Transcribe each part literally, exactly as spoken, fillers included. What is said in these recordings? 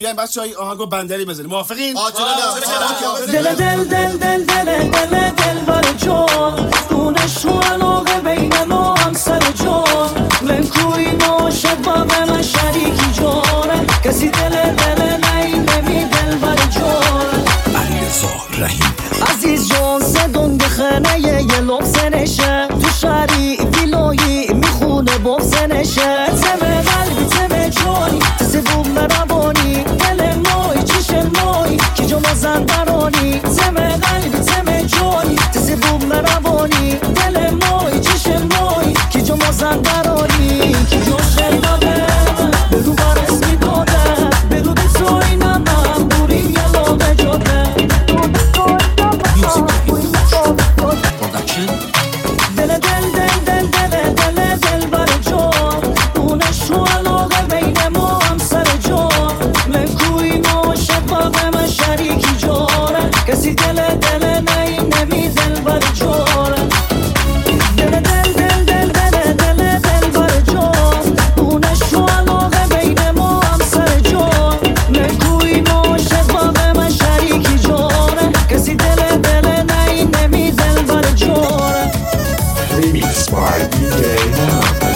بیاین بچه‌ها این آهنگو بندری بزنیم. موافقین؟ دل دل دل دل دل دل دل بر جون دونش تو علاقه بین ما هم سر جون من کوی باشد با من شریکی جون کسی دل دل نمی دل بر جون علیرضا رحیم عزیز جون زدون بخنه یه لبسه نشه تو شهری ویلایی میخونه ببسه نشه تمه قلبی تمه جونی تسبوب مربانی دل مای چشم مای کی جو مزن برانی تمه قلبی تمه جونی تسبوب مربانی دل مای چشم مای کی جو مزن برانی کی جو شنبه بگو بر اسمی داده بگو به تو اینم من بوریم یه لابه جاده دل دل دل دل دل دل دل بر جون اونش تو علاقه بین ما هم سر جون من کوی ما شفاق من شریکی جونه کسی دل دل نیم نمی دل بر جونه دل دل دل دل دل دل دل بر جون اونش تو علاقه بین ما هم سر جون من کوی ما شفاق من شریکی جونه کسی دل دل نیم نمی دل بر جونه Remix by دی جی محمد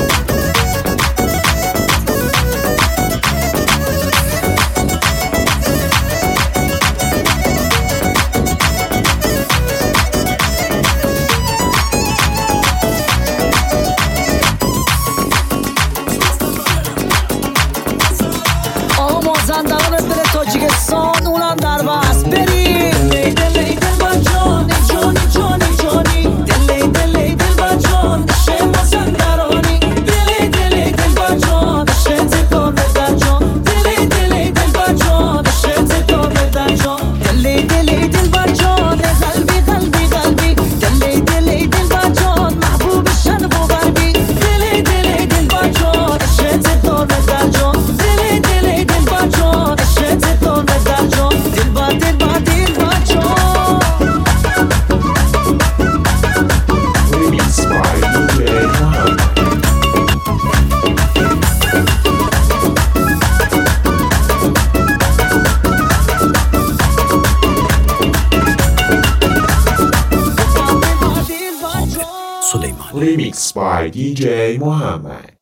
آقا مازندران بره تاجیکستان اونم در بست بریم لی دل لی دل با جانی جانی جانی جانی دل لی دل لی دل با جان شه مازندرانی دل لی دل لی دل با جان شه تکار بدن جان دل لی دل لی دل با جان شه تکار بدن جان دل لی دل لی دل با جان قلبی قلبی قلبی دل لی دل لی دل با جان محبوب شرق و غربی دل لی دل لی دل با جان شه تکار بدن جان دل لی دل لی دل با جان شه تکار بدن جان دل با دل با دل با جان Remix by دی جی محمد دل با جان سلیمان Remix by دی جی محمد